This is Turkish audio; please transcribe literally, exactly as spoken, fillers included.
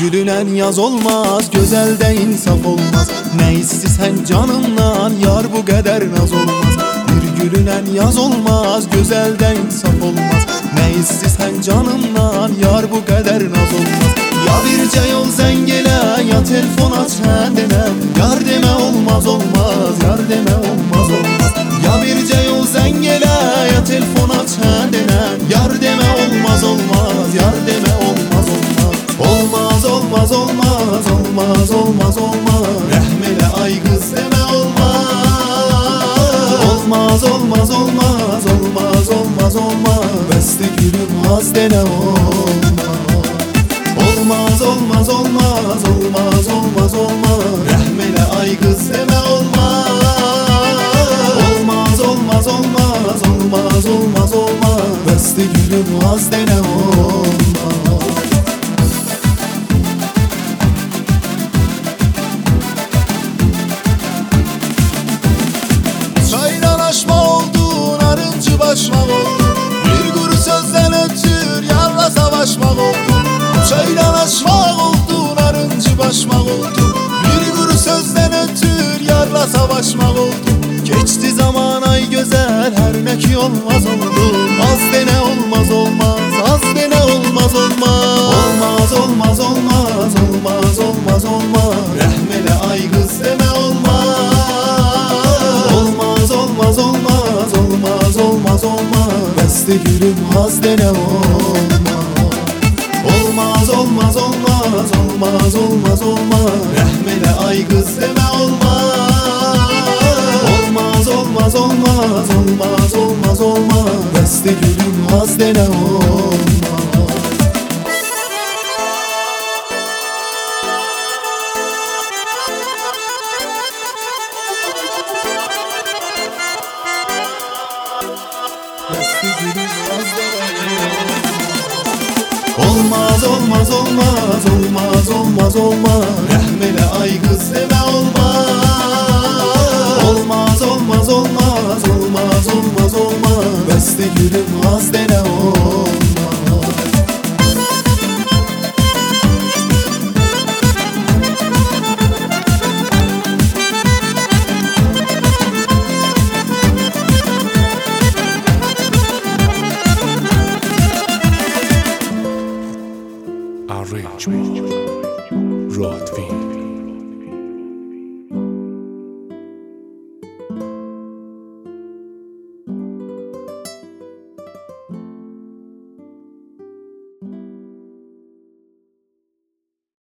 gülünen yaz olmaz, gözelde insaf olmaz. Ne istisen canımdan yar bu kadar naz olmaz. Bir gülünen yaz olmaz, gözelde insaf olmaz. Ne istisen canımdan yar bu kadar naz olmaz. Ya birce yol zengele, ya telefon aç kendine. Yar deme olmaz olmaz, yar deme olmaz olmaz. Ya birce yol zengele, ya telefon aç kendine. Yar deme olmaz olmaz, yar deme olmaz olmaz. Olmaz olmaz olmaz, olmaz olmaz olmaz. Rahmele ay kız deme olmaz. Olmaz olmaz olmaz, olmaz olmaz olmaz. Beste gülüm az dene olmaz. Olmaz olmaz olmaz, olmaz olmaz olmaz. Rahmele ay kız deme olmaz. Olmaz olmaz olmaz, olmaz olmaz olmaz. Beste gülüm az dene olmaz. Çaynalaşma oldu, narıncı başmak oldu. Bir kuru sözden ötür yarla savaşmak oldu. Çaynalaşmak oldu, narıncı başmak oldu. Bir kuru sözden ötür yarla savaşmak oldu. Geçti zaman ay güzel, her ne ki olmaz oldu. Az dene olmaz olmaz, az dene olmaz olmaz. Olmaz olmaz olmaz, olmaz olmaz olmaz. Rahmele ay kız deme olmaz. Olmaz olmaz olmaz, olmaz olmaz olmaz. Beste gülüm az dene olmaz. Olmaz olmaz olmaz, olmaz olmaz olmaz. Rahmele ay kız deme olmaz. Olmaz olmaz olmaz, olmaz olmaz olmaz. Beste gülüm az dene olmaz. Olmaz olmaz olmaz, olmaz olmaz olmaz. Rahmele ay kız deme olmaz. Olmaz olmaz olmaz, olmaz olmaz olmaz. Beste gülüm az dene olmaz. Arrangement, Rodvin.